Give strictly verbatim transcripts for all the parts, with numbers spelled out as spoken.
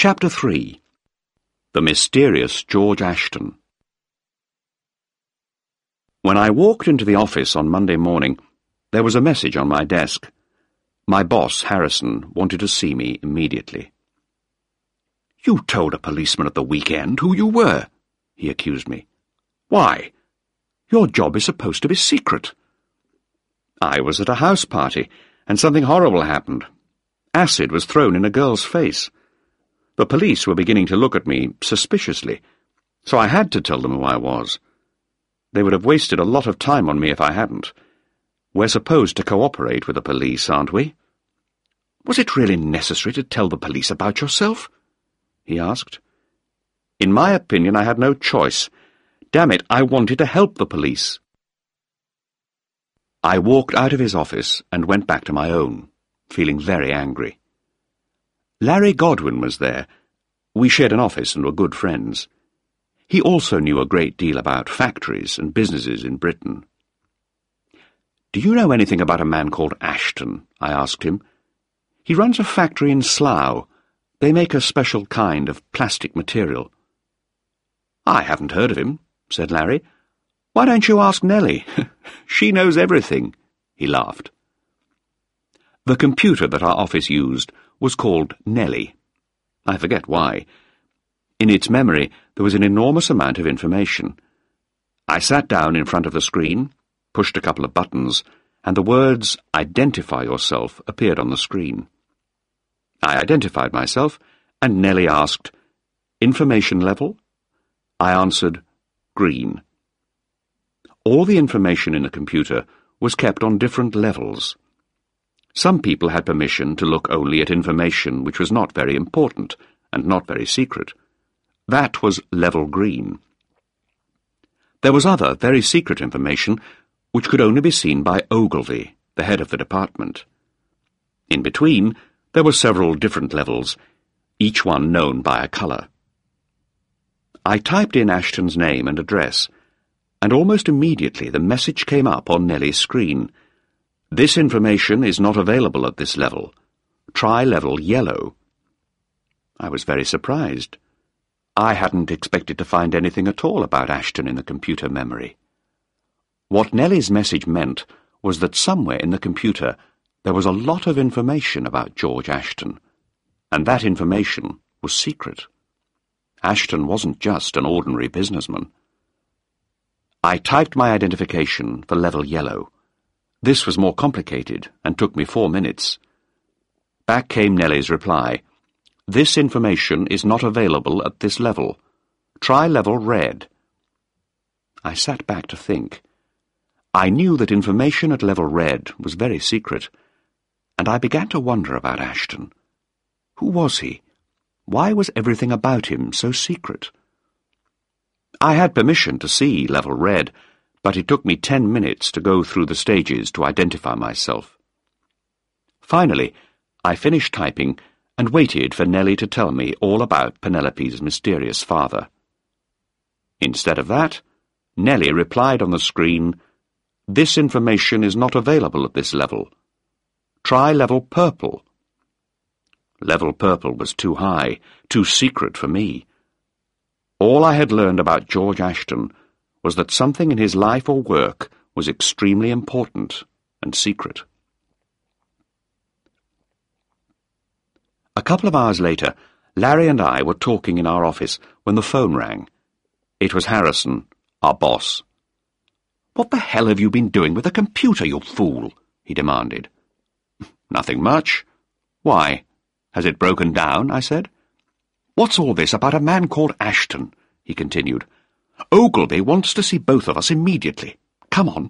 Chapter three. The Mysterious George Ashton. When I walked into the office on Monday morning, there was a message on my desk. My boss, Harrison, wanted to see me immediately. "You told a policeman at the weekend who you were," he accused me. "Why? Your job is supposed to be secret." "I was at a house party, and something horrible happened. Acid was thrown in a girl's face. The police were beginning to look at me suspiciously, so I had to tell them who I was. They would have wasted a lot of time on me if I hadn't. We're supposed to cooperate with the police, aren't we?" "Was it really necessary to tell the police about yourself?" he asked. "In my opinion, I had no choice. Damn it, I wanted to help the police." I walked out of his office and went back to my own, feeling very angry. Larry Godwin was there. We shared an office and were good friends. He also knew a great deal about factories and businesses in Britain. "Do you know anything about a man called Ashton?" I asked him. "He runs a factory in Slough. They make a special kind of plastic material." "I haven't heard of him," said Larry. "Why don't you ask Nellie? She knows everything," he laughed. The computer that our office used was called Nellie. I forget why. In its memory there was an enormous amount of information. I sat down in front of the screen, pushed a couple of buttons, and the words "Identify yourself" appeared on the screen. I identified myself, and Nellie asked, "Information level?" I answered, "Green." All the information in the computer was kept on different levels. Some people had permission to look only at information which was not very important and not very secret. That was level green. There was other, very secret information which could only be seen by Ogilvy, the head of the department. In between, there were several different levels, each one known by a colour. I typed in Ashton's name and address, and almost immediately the message came up on Nellie's screen. "This information is not available at this level. Try level yellow." I was very surprised. I hadn't expected to find anything at all about Ashton in the computer memory. What Nellie's message meant was that somewhere in the computer there was a lot of information about George Ashton, and that information was secret. Ashton wasn't just an ordinary businessman. I typed my identification for level yellow. This was more complicated and took me four minutes. Back came Nellie's reply. "This information is not available at this level. Try level red." I sat back to think. I knew that information at level red was very secret, and I began to wonder about Ashton. Who was he? Why was everything about him so secret? I had permission to see level red, but it took me ten minutes to go through the stages to identify myself. Finally, I finished typing and waited for Nellie to tell me all about Penelope's mysterious father. Instead of that, Nellie replied on the screen, "This information is not available at this level. Try level purple." Level purple was too high, too secret for me. All I had learned about George Ashton was that something in his life or work was extremely important and secret. A couple of hours later, Larry and I were talking in our office when the phone rang. It was Harrison, our boss. "What the hell have you been doing with the computer, you fool?" he demanded. "Nothing much. Why? Has it broken down?" I said. "What's all this about a man called Ashton?" he continued. "Ogilvy wants to see both of us immediately. Come on."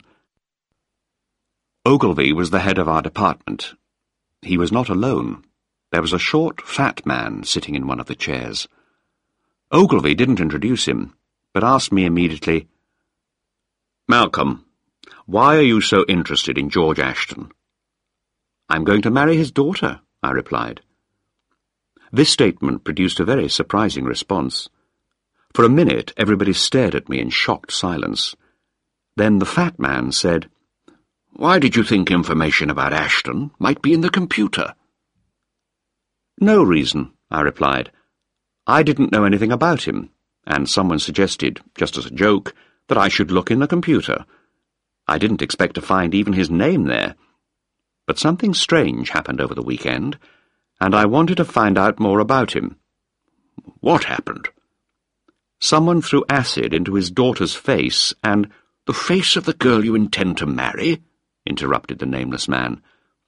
Ogilvy was the head of our department. He was not alone. There was a short, fat man sitting in one of the chairs. Ogilvy didn't introduce him, but asked me immediately, "Malcolm, why are you so interested in George Ashton?" "I'm going to marry his daughter," I replied. This statement produced a very surprising response. For a minute, everybody stared at me in shocked silence. Then the fat man said, "Why did you think information about Ashton might be in the computer?" "No reason," I replied. I didn't know anything about him, and someone suggested, just as a joke, that I should look in the computer. I didn't expect to find even his name there. But something strange happened over the weekend, and I wanted to find out more about him. What happened? Someone threw acid into his daughter's face, and— The face of the girl you intend to marry? Interrupted the nameless man.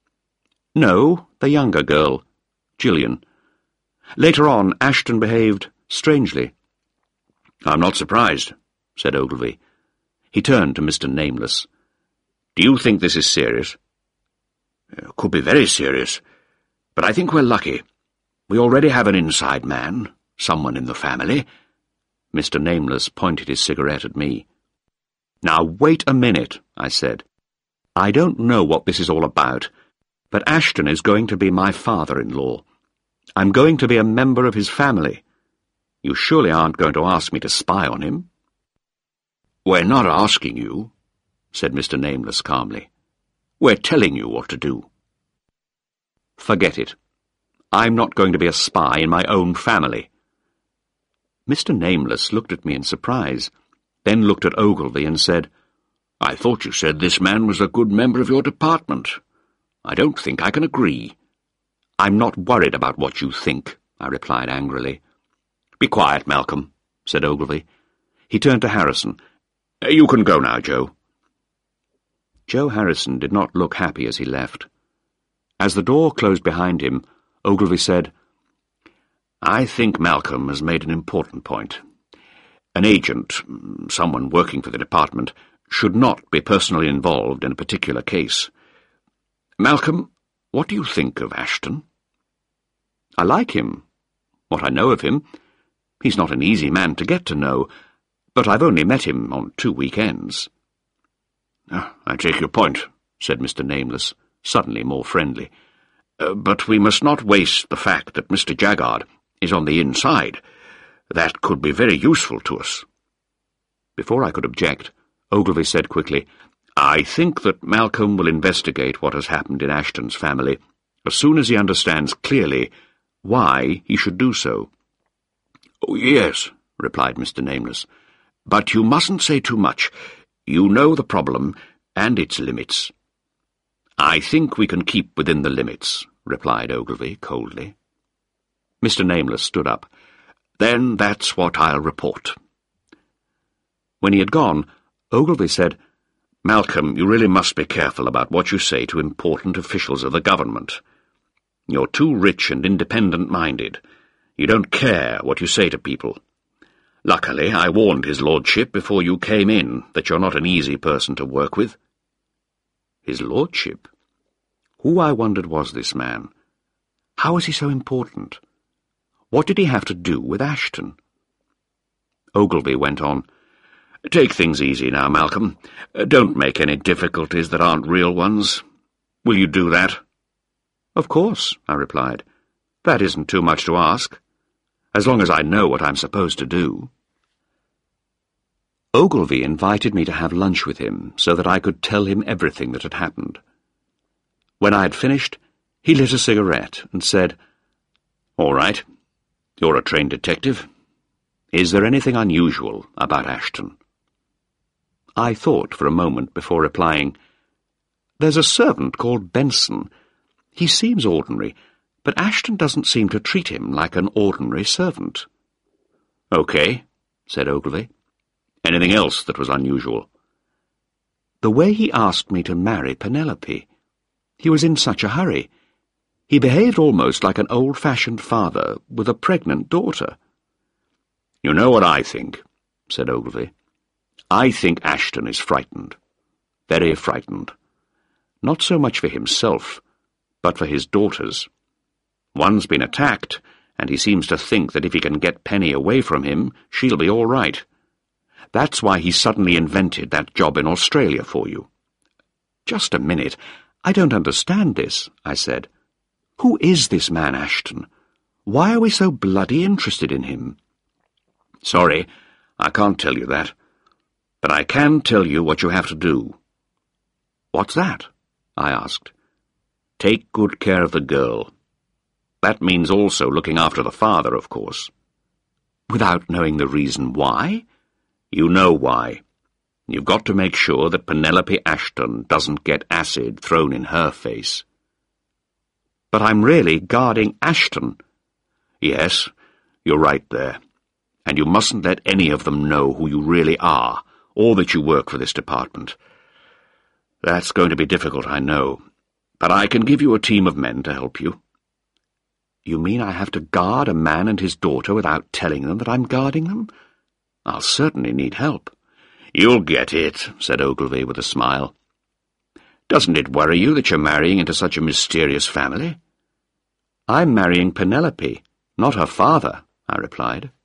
No, the younger girl, Gillian. Later on, Ashton behaved strangely. I'm not surprised, said Ogilvy. He turned to Mister Nameless. Do you think this is serious? It could be very serious, but I think we're lucky. We already have an inside man, someone in the family. Mister Nameless pointed his cigarette at me. Now, wait a minute, I said. I don't know what this is all about, but Ashton is going to be my father-in-law. I'm going to be a member of his family. You surely aren't going to ask me to spy on him? We're not asking you, said Mister Nameless calmly. We're telling you what to do. Forget it. I'm not going to be a spy in my own family. Mister Nameless looked at me in surprise, then looked at Ogilvy and said, I thought you said this man was a good member of your department. I don't think I can agree. I'm not worried about what you think, I replied angrily. Be quiet, Malcolm, said Ogilvy. He turned to Harrison. You can go now, Joe. Joe Harrison did not look happy as he left. As the door closed behind him, Ogilvy said, I think Malcolm has made an important point. An agent, someone working for the department, should not be personally involved in a particular case. Malcolm, what do you think of Ashton? I like him. What I know of him. He's not an easy man to get to know, but I've only met him on two weekends. Oh, I take your point, said Mister Nameless, suddenly more friendly. Uh, but we must not waste the fact that Mister Jaggard is on the inside. That could be very useful to us. Before I could object, Ogilvy said quickly, I think that Malcolm will investigate what has happened in Ashton's family as soon as he understands clearly why he should do so. Oh, yes, replied Mister Nameless, but you mustn't say too much. You know the problem and its limits. I think we can keep within the limits, replied Ogilvy coldly. Mister Nameless stood up. Then that's what I'll report. When he had gone, Ogilvy said, Malcolm, you really must be careful about what you say to important officials of the government. You're too rich and independent-minded. You don't care what you say to people. Luckily, I warned his lordship before you came in that you're not an easy person to work with. His lordship? Who, I wondered, was this man? How was he so important? What did he have to do with Ashton? Ogilvy went on. Take things easy now, Malcolm. Don't make any difficulties that aren't real ones. Will you do that? Of course, I replied. That isn't too much to ask, as long as I know what I'm supposed to do. Ogilvy invited me to have lunch with him so that I could tell him everything that had happened. When I had finished, he lit a cigarette and said, All right, you're a trained detective. Is there anything unusual about Ashton? I thought for a moment before replying, There's a servant called Benson. He seems ordinary, but Ashton doesn't seem to treat him like an ordinary servant. Okay, said Ogilvy. Anything else that was unusual? The way he asked me to marry Penelope. He was in such a hurry. He behaved almost like an old-fashioned father with a pregnant daughter. You know what I think, said Ogilvy. I think Ashton is frightened. Very frightened. Not so much for himself, but for his daughters. One's been attacked, and he seems to think that if he can get Penny away from him, she'll be all right. That's why he suddenly invented that job in Australia for you. Just a minute. I don't understand this, I said. Who is this man Ashton? Why are we so bloody interested in him? Sorry, I can't tell you that. But I can tell you what you have to do. What's that? I asked. Take good care of the girl. That means also looking after the father, of course. Without knowing the reason why? You know why. You've got to make sure that Penelope Ashton doesn't get acid thrown in her face. But I'm really guarding Ashton. Yes, you're right there. And you mustn't let any of them know who you really are, or that you work for this department. That's going to be difficult, I know, but I can give you a team of men to help you. You mean I have to guard a man and his daughter without telling them that I'm guarding them? I'll certainly need help. You'll get it, said Ogilvy with a smile. Doesn't it worry you that you're marrying into such a mysterious family? I'm marrying Penelope, not her father, I replied.